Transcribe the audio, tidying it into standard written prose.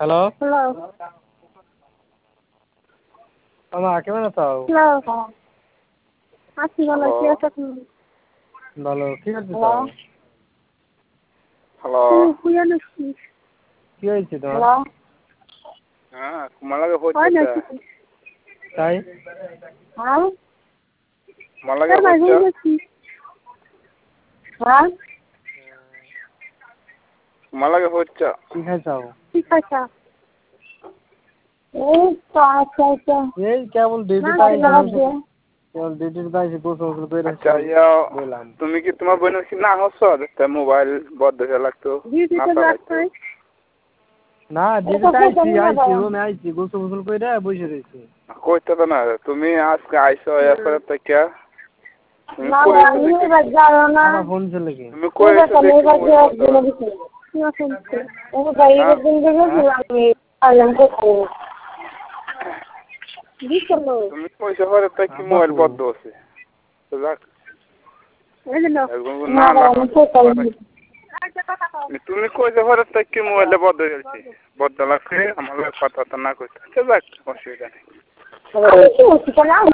Hello hello মামা কেমন আছো? হ্যালো আছি ভালো কি আছো তুমি? ভালো কি করতেছ? হ্যালো শুয়ে আছি কি হয়েছে তোমার? হ্যালো হ্যাঁ তোমালাকে হয় হচ্ছে নাকি তাই হ্যাঁ তোমালাকে ভাই হচ্ছে হয়ে গেছি হ্যাঁ তোমালাকে হচ্ছে কি খাইছাও? ঠিক আছে এই তো আচ্ছা আচ্ছা এই কেবল ডিউটিতে আইছি কেবল ডিউটিতে আইছি গোসল করে আচ্ছা বললাম তুমি কি তোমার বোনের কি না হচ্ছে দেখতে মোবাইল বদ্ধ হয়ে লাগতো না চালাইতো না ডিউটিতে আইছি রুমে আইছি গোসল করে বসে রয়েছি কইতে তো না তুমি আজকে আইছো এরপরে থেকে তুমি না কই এসে দেখি এবার যাও না আমার ফোন ছিল কি তুমি কই এসে দেখি এবার যাও দিনে দিতে কি আছে ও বাইরে দিন থেকে আমি আলাম কোথায় দিছলো তুমি কইছো পরে তো কি মোবাইল বদ্ধ আছে তো যাক এই না না না আমি কোথায় তুমি কইছো পরে তো কি মোবাইলে বদ্ধ হয়েছে বদ্ধ লাগছে আমার কথা তো না কইতে যাক অসুবিধা নেই কি হচ্ছে না